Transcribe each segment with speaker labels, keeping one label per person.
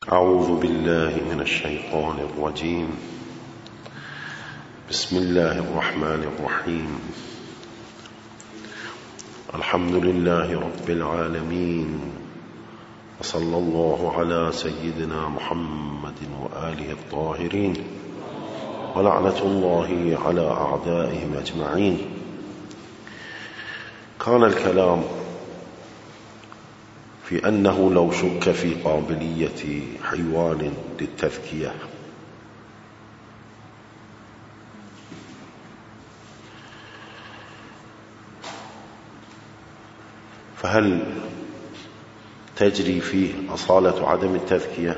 Speaker 1: أعوذ بالله من الشيطان الرجيم. بسم الله الرحمن الرحيم. الحمد لله رب العالمين، وصلى الله على سيدنا محمد وآله الطاهرين، ولعنة الله على أعدائهم أجمعين. كان الكلام في أنه لو شك في قابلية حيوان للتذكية فهل تجري فيه أصالة عدم التذكية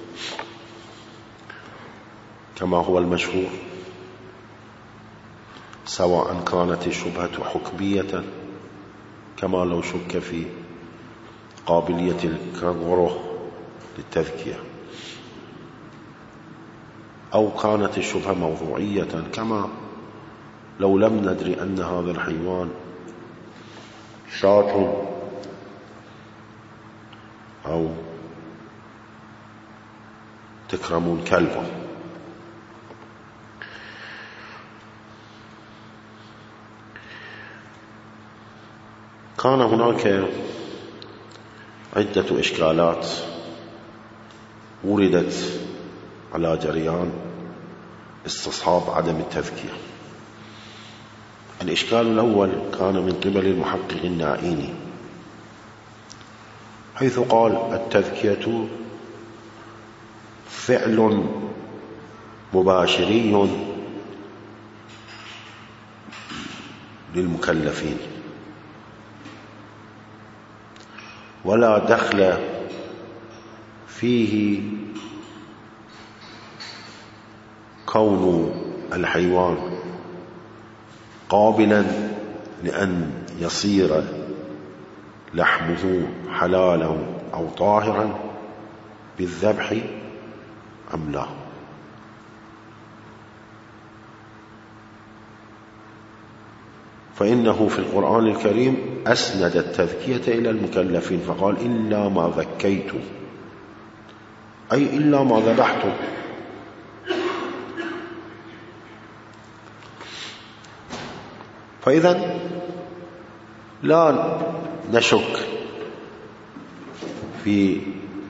Speaker 1: كما هو المشهور، سواء كانت الشبهة حكمية كما لو شك في قابلية الكنغورو للتذكية، أو كانت الشبهة موضوعية كما لو لم ندري أن هذا الحيوان شاة أو تكرمون كلبه. كان هناك عدة إشكالات وردت على جريان استصحاب عدم التذكية. الإشكال الأول كان من قبل المحقق النائيني، حيث قال التذكية فعل مباشري للمكلفين، ولا دخل فيه كون الحيوان قابلا لأن يصير لحمه حلالا أو طاهرا بالذبح أم لا. فإنه في القرآن الكريم أسند التذكية إلى المكلفين فقال إلا ما ذكيتم، أي إلا ما ذبحتم. فإذا لا نشك في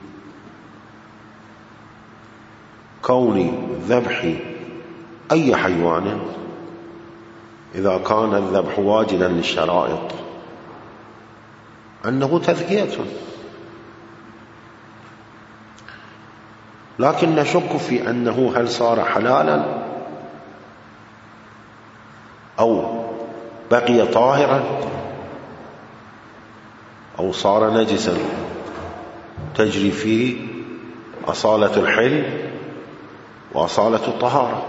Speaker 1: كون ذبح أي حيوان إذا كان الذبح واجدا للشرائط أنه تذكية، لكن نشك في أنه هل صار حلالا أو بقي طاهرا أو صار نجسا تجري فيه أصالة الحل وأصالة الطهارة.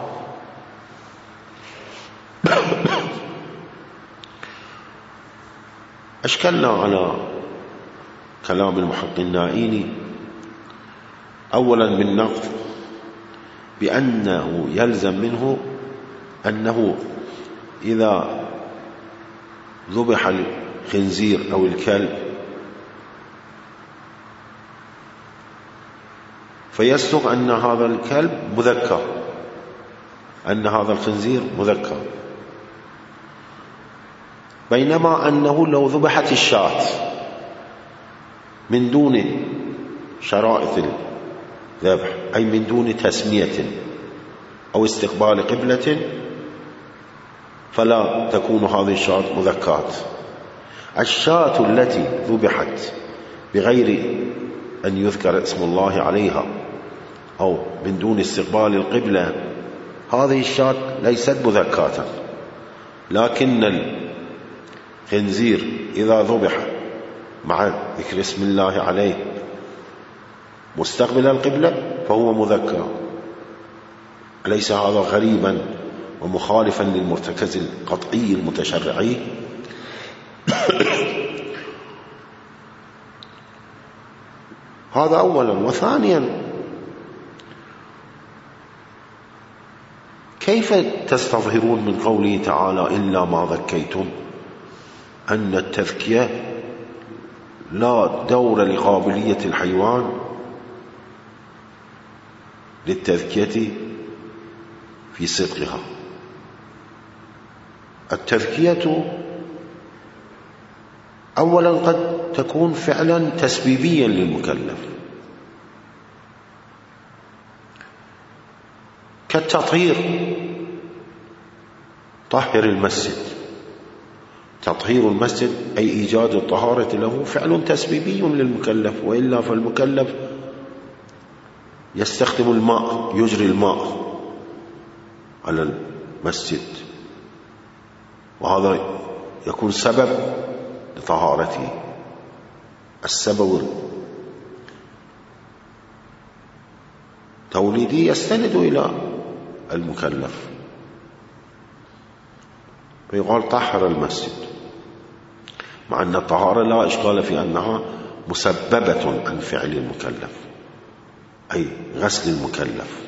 Speaker 1: أشكلنا على كلام المحقق النائيني أولا بالنقد بأنه يلزم منه أنه إذا ذبح الخنزير أو الكلب فيصدق أن هذا الكلب مذكر، أن هذا الخنزير مذكر، بينما أنه لو ذبحت الشاة من دون شرائط الذبح، أي من دون تسمية أو استقبال قبلة، فلا تكون هذه الشاة مذكات. الشاة التي ذبحت بغير أن يذكر اسم الله عليها أو من دون استقبال القبلة، هذه الشاة ليست مذكاتا، لكن الخنزير إذا ذبح مع ذكر اسم الله عليه مستقبل القبلة فهو مذكر. أليس هذا غريبا ومخالفا للمرتكز القطعي المتشرعي؟ هذا أولا. وثانيا، كيف تستظهرون من قوله تعالى إلا ما ذكيتم أن التذكية لا دور لقابلية الحيوان للتذكية في صدقها. التذكية أولا قد تكون فعلا تسبيبيا للمكلف، كالتطهير، طهر المسجد. تطهير المسجد أي إيجاد الطهارة له فعل تسبيبي للمكلف، وإلا فالمكلف يستخدم الماء، يجري الماء على المسجد، وهذا يكون سبب لطهارته. السبب التوليدي يستند إلى المكلف، فيقال طهر المسجد، مع أن الطهارة لا إشكال في أنها مسببة عن فعل المكلف، أي غسل المكلف.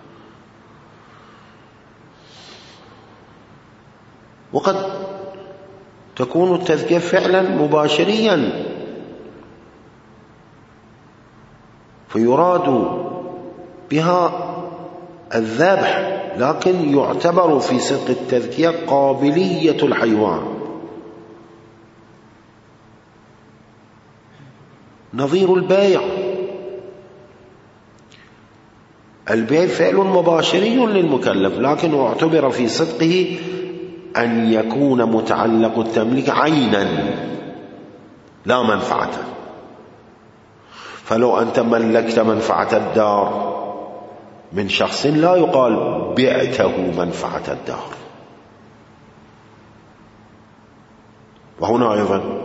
Speaker 1: وقد تكون التذكية فعلا مباشريا، فيراد بها الذبح، لكن يعتبر في صدق التذكية قابلية الحيوان، نظير البيع. البيع فعل مباشري للمكلف، لكن اعتبر في صدقه أن يكون متعلق التمليك عينا لا منفعة. فلو أنت ملكت منفعة الدار من شخص لا يقال بعته منفعة الدار. وهنا أيضا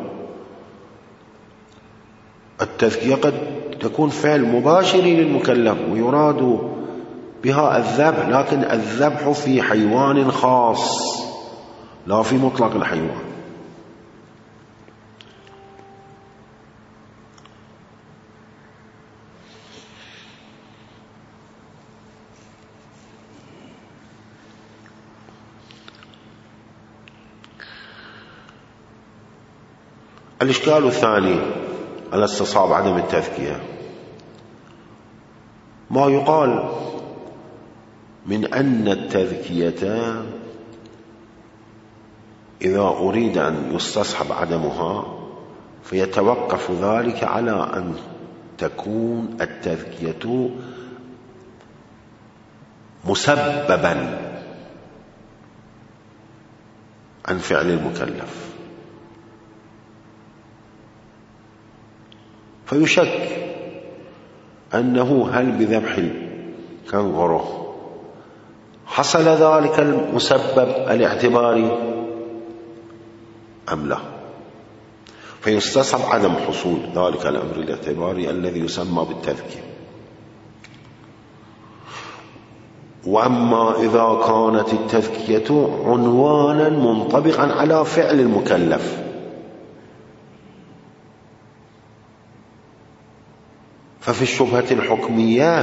Speaker 1: التذكية قد تكون فعل مباشر للمكلف، ويراد بها الذبح، لكن الذبح في حيوان خاص لا في مطلق الحيوان. الإشكال الثاني على استصحاب عدم التذكية ما يقال من أن التذكية إذا أريد أن يستصحب عدمها فيتوقف ذلك على أن تكون التذكية مسببا عن فعل المكلف، فيشك أنه هل بذبح الكنغرو حصل ذلك المسبب الاعتباري أم لا، فيستصحب عدم حصول ذلك الأمر الاعتباري الذي يسمى بالتذكية. وأما إذا كانت التذكية عنوانا منطبقا على فعل المكلف ففي الشبهة الحكمية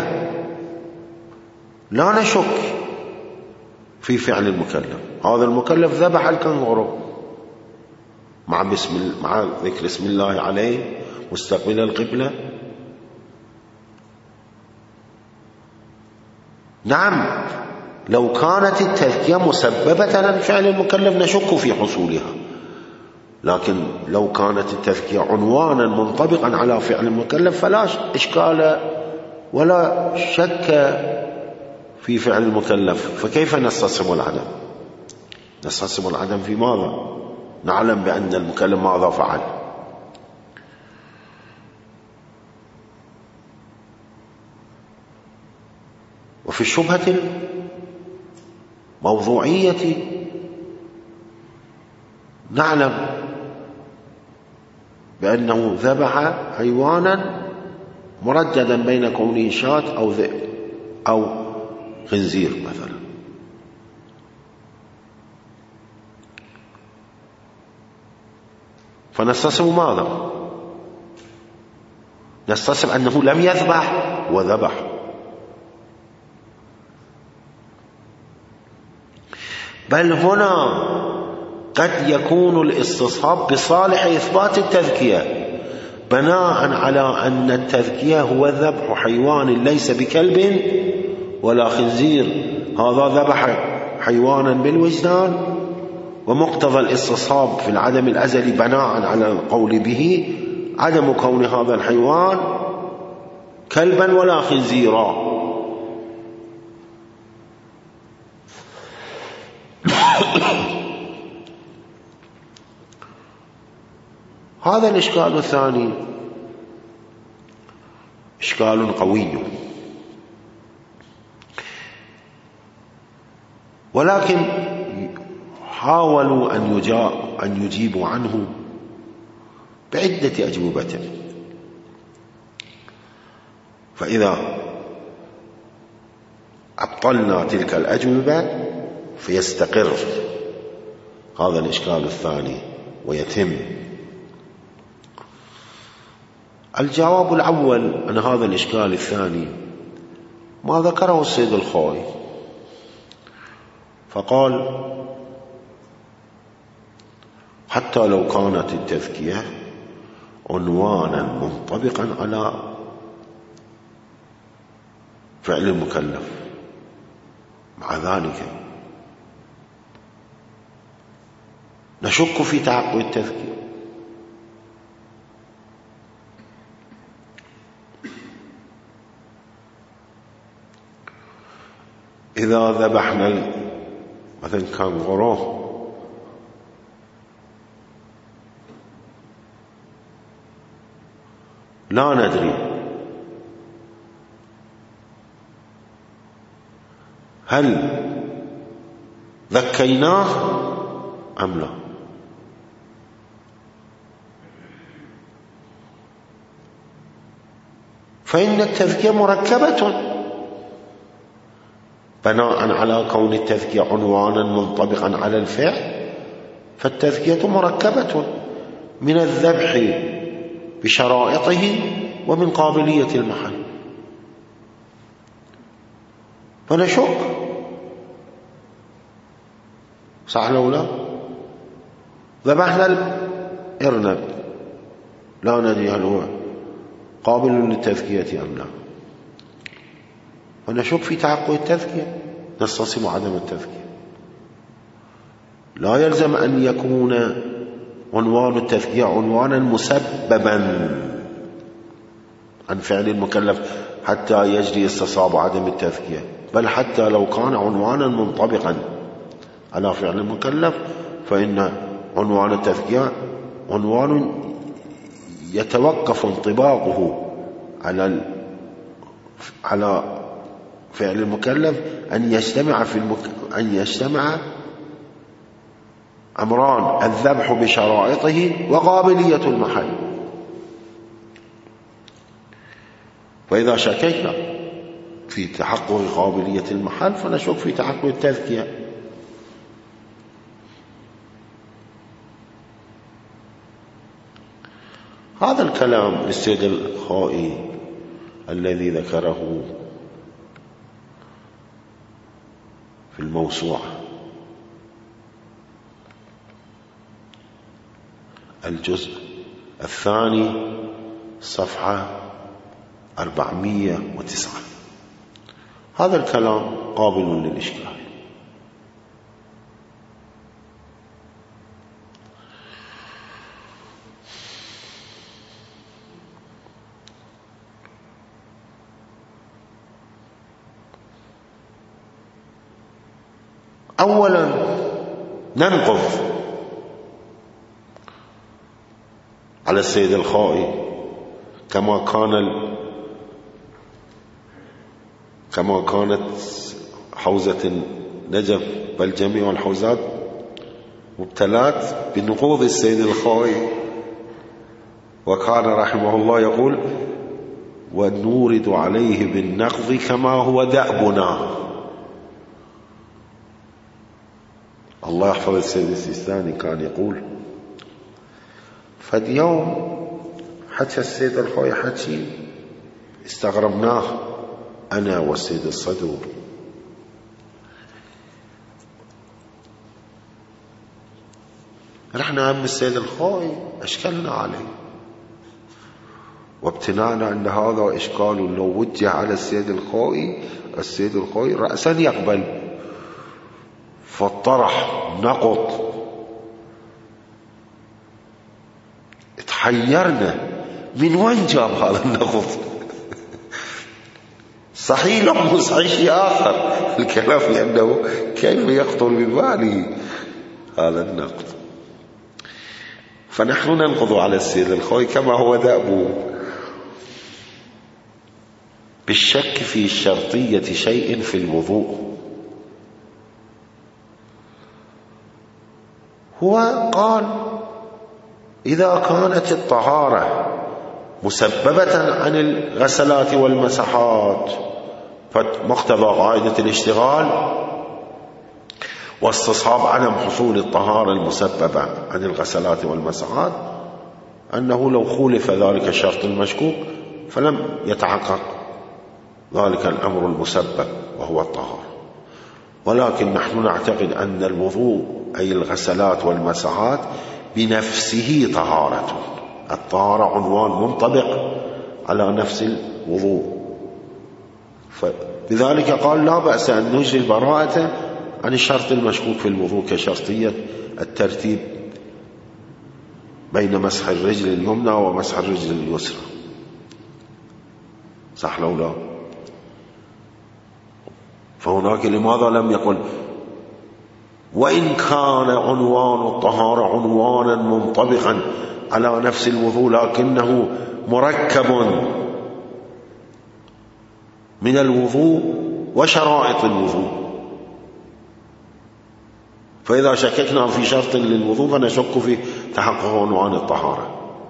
Speaker 1: لا نشك في فعل المكلف. هذا المكلف ذبح الكنغرو مع ذكر اسم الله عليه مستقبل القبلة، نعم لو كانت التذكية مسببة عن فعل المكلف نشك في حصولها، لكن لو كانت التذكية عنوانا منطبقا على فعل المكلف فلا إشكال ولا شك في فعل المكلف. فكيف نستصحب العدم؟ نستصحب العدم في ماذا؟ نعلم بأن المكلف ماذا فعل. وفي الشبهة الموضوعية نعلم بأنه ذبح حيوانا مرددا بين كونه شاة أو ذئب أو خنزير مثلا، فنستصحب ماذا؟ نستصحب أنه لم يذبح وذبح. بل هنا قد يكون الاستصحاب بصالح إثبات التذكية بناء على أن التذكية هو ذبح حيوان ليس بكلب ولا خنزير، هذا ذبح حيوانا بالوجدان، ومقتضى الاستصحاب في العدم الأزلي بناء على القول به عدم كون هذا الحيوان كلبا ولا خنزيرا. هذا الإشكال الثاني إشكال قوي، ولكن حاولوا أن يجيبوا عنه بعدة أجوبة. فإذا عطلنا تلك الأجوبة فيستقر هذا الإشكال الثاني ويتم. الجواب الأول عن هذا الإشكال الثاني ما ذكره السيد الخوئي، فقال حتى لو كانت التذكية عنوانا منطبقا على فعل المكلف، مع ذلك نشك في تعقل التذكية. إذا ذبحنا مثلا كانغورو لا ندري هل ذكيناه أم لا، فإن التذكية مركبة بناء على كون التذكية عنوانا منطبقا على الفعل، فالتذكية مركبة من الذبح بشرائطه ومن قابلية المحل، فنشك صح لو لا ذبحنا الأرنب لا ندري هل هو قابل للتذكية أم لا، ونشك في تعقل التذكية، نستصم عدم التذكية. لا يلزم أن يكون عنوان التذكية عنوانا مسببا عن فعل المكلف حتى يجري استصحاب عدم التذكية، بل حتى لو كان عنوانا منطبقا على فعل المكلف فإن عنوان التذكية عنوان يتوقف انطباقه على فعل المكلف أن يجتمع أمران: الذبح بشرائطه وقابلية المحل. فإذا شككنا في تحقق قابلية المحل فنشك في تحقق التذكية. هذا الكلام للسيد الخوئي الذي ذكره في الموسوعة الجزء الثاني صفحة 409. هذا الكلام قابل للإشكال. أولا ننقض على السيد الخوئي كما كانت حوزة النجف بل جميع الحوزات مبتلات بنقوض السيد الخوئي، وكان رحمه الله يقول: ونورد عليه بالنقض كما هو دأبنا. الله يحفظ السيد السيستاني كان يقول: فاليوم حتى السيد الخوئي حكي استغربناه أنا والسيد الصدور، رحنا هم السيد الخوئي أشكلنا عليه، وابتناء أن هذا إشكال لو وجه على السيد الخوئي رأسا يقبل، فاطرح نقط. تحيرنا من وين جاب هذا النقط؟ صحيح لو مو صحيح شيء آخر الكلام، لأنه كيف يخطر بباله هذا النقد؟ فنحن ننقض على السيد الخوئي كما هو دأبه بالشك في شرطية شيء في الوضوء. هو قال إذا كانت الطهارة مسببة عن الغسلات والمسحات، فمقتضى قاعدة الاشتغال واستصحاب عدم حصول الطهارة المسببة عن الغسلات والمسحات أنه لو خولف ذلك الشرط المشكوك فلم يتحقق ذلك الأمر المسبب وهو الطهارة. ولكن نحن نعتقد أن الوضوء أي الغسلات والمسحات بنفسه طهارة، الطهارة عنوان منطبق على نفس الوضوء، فبذلك قال لا بأس أن نجري البراءة عن الشرط المشكوك في الوضوء كشرطية الترتيب بين مسح الرجل اليمنى ومسح الرجل اليسرى. صح لو لا؟ فهناك لماذا لم يقل وإن كان عنوان الطهارة عنوانا منطبقا على نفس الوضوء لكنه مركب من الوضوء وشرائط الوضوء، فإذا شككنا في شرط للوضوء فنشك في تحقق عنوان الطهارة.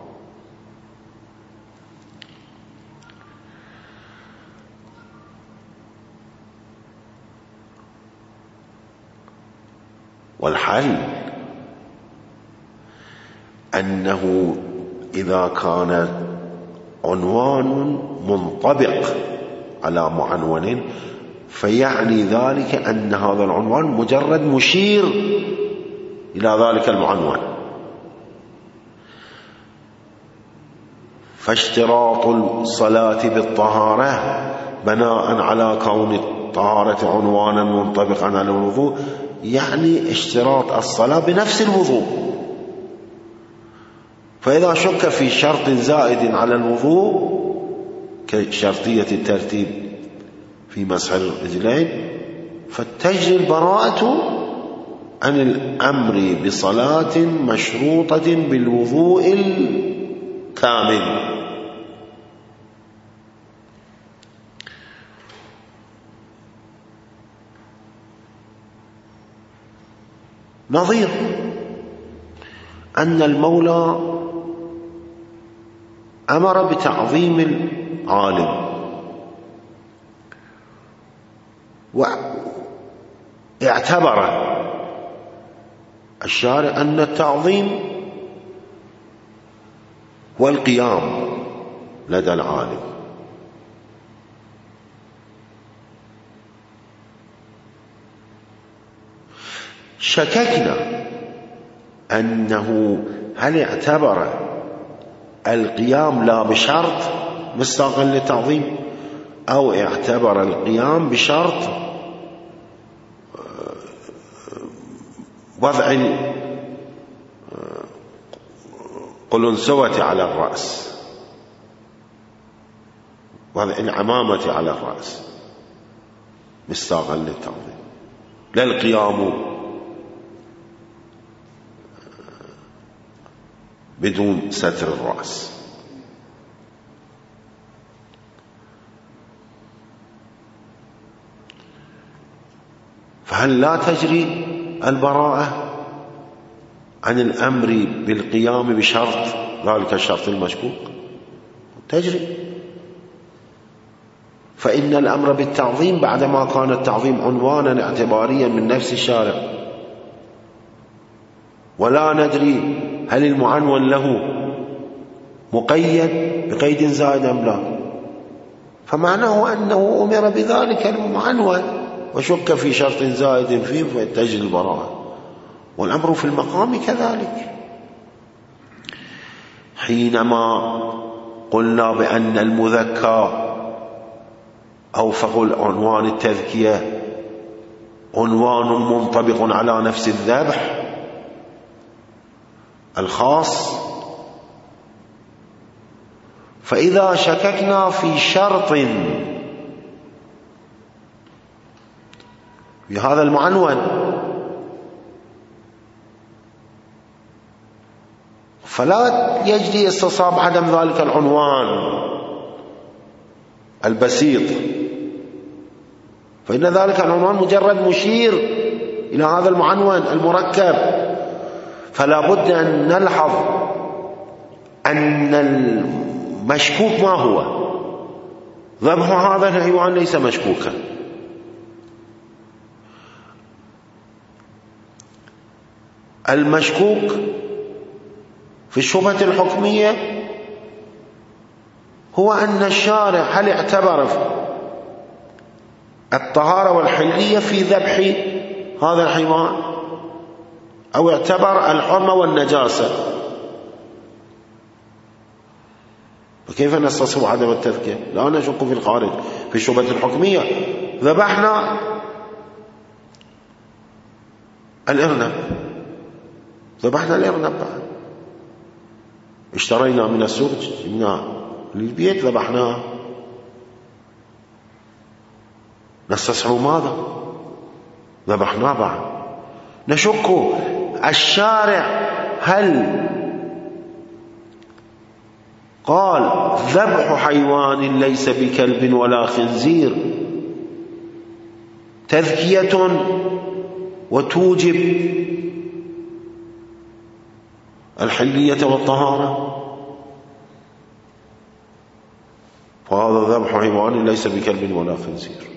Speaker 1: والحل أنه إذا كان عنوان منطبق على معنون فيعني ذلك أن هذا العنوان مجرد مشير إلى ذلك المعنون، فاشتراط الصلاة بالطهارة بناء على كون الطهارة عنوانا منطبقا على الوضوء يعني اشتراط الصلاة بنفس الوضوء. فإذا شك في شرط زائد على الوضوء كشرطية الترتيب في مسح الرجلين فتجري البراءة عن الأمر بصلاة مشروطة بالوضوء الكامل. نظير أن المولى أمر بتعظيم العالم واعتبر الشارع أن التعظيم والقيام لدى العالم، شككنا أنه هل اعتبر القيام لا بشرط مستقل للتعظيم أو اعتبر القيام بشرط وضع القلنسوة على الرأس، وضع العمامة على الرأس مستقل للتعظيم، لا القيام بدون ستر الرأس. فهل لا تجري البراءة عن الأمر بالقيام بشرط ذلك الشرط المشكوك؟ تجري، فإن الأمر بالتعظيم بعدما كان التعظيم عنوانا اعتباريا من نفس الشارع ولا ندري هل المعنون له مقيد بقيد زائد أم لا، فمعناه أنه أمر بذلك المعنون وشك في شرط زائد فيه فتجري البراءة. والأمر في المقام كذلك، حينما قلنا بأن المذكى أو فقل عنوان التذكية عنوان منطبق على نفس الذبح الخاص. فإذا شككنا في شرط بهذا المعنون فلا يجري استصواب عدم ذلك العنوان البسيط، فإن ذلك العنوان مجرد مشير إلى هذا المعنون المركب. فلا بد أن نلحظ أن المشكوك ما هو. ذبح هذا الحيوان ليس مشكوكا، المشكوك في الشبهة الحكمية هو أن الشارع هل اعتبر الطهارة والحلية في ذبح هذا الحيوان أو اعتبر الحرمة والنجاسة. فكيف نستصوب عدم التذكية؟ لا نشك في الخارج في الشبهة الحكمية. ذبحنا الأرنب، ذبحنا الأرنب، اشترينا من السوق جبناه للبيت ذبحناه، نستصحب ماذا؟ ذبحناه بعد. نشك الشارع هل قال ذبح حيوان ليس بكلب ولا خنزير تذكية وتوجب الحلية والطهارة، فهذا ذبح حيوان ليس بكلب ولا خنزير.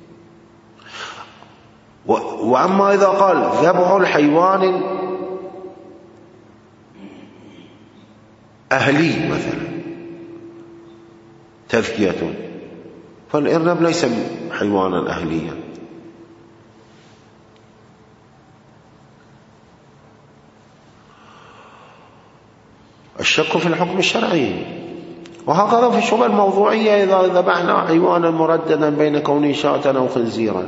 Speaker 1: وأما إذا قال ذبح الحيوان أهلي مثلا تذكية، فالأرنب ليس حيوانا أهليا. الشك في الحكم الشرعي. وهكذا في الشبهة الموضوعية إذا ذبحنا حيوانا مرددا بين كونه شاة أو خنزيرا،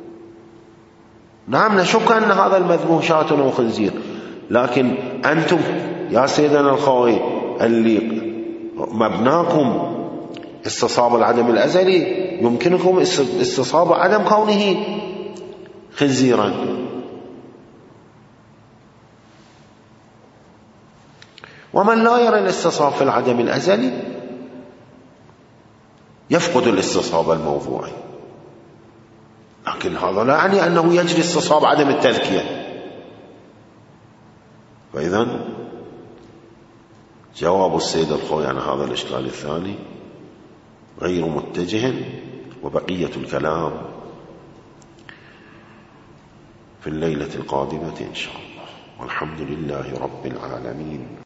Speaker 1: نعم نشك أن هذا المذبوح شاة أو خنزير، لكن أنتم يا سيدنا الخوي اللي مبناكم استصواب العدم الأزلي يمكنكم استصواب عدم كونه خنزيرا. ومن لا يرى الاستصواب في العدم الأزلي يفقد الاستصواب الموضوعي، لكن هذا لا يعني أنه يجري استصواب عدم التذكية. فإذن جواب السيد الخوي عن هذا الإشكال الثاني غير متجه، وبقية الكلام في الليلة القادمة إن شاء الله، والحمد لله رب العالمين.